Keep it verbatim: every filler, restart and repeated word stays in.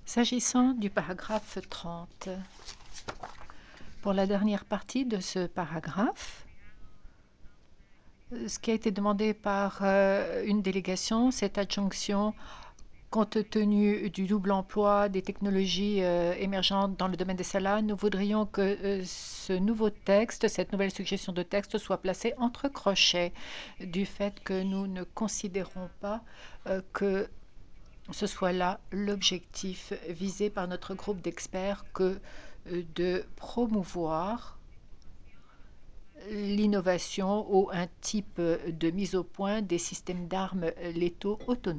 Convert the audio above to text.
S'agissant du paragraphe trente, pour la dernière partie de ce paragraphe, ce qui a été demandé par euh, une délégation, cette adjonction, compte tenu du double emploi des technologies euh, émergentes dans le domaine des salaires, nous voudrions que euh, ce nouveau texte, cette nouvelle suggestion de texte soit placée entre crochets du fait que nous ne considérons pas euh, que ce soit là l'objectif visé par notre groupe d'experts que euh, de promouvoir l'innovation ou un type de mise au point des systèmes d'armes létaux autonomes.